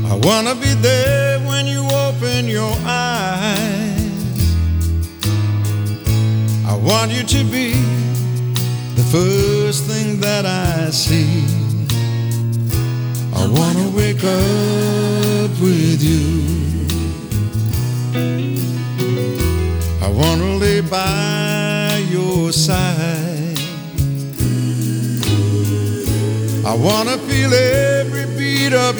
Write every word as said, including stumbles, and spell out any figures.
I wanna be there when you open your eyes. I want you to be the first thing that I see. I wanna wake up with you. I wanna lay by your side. I wanna feel every beat of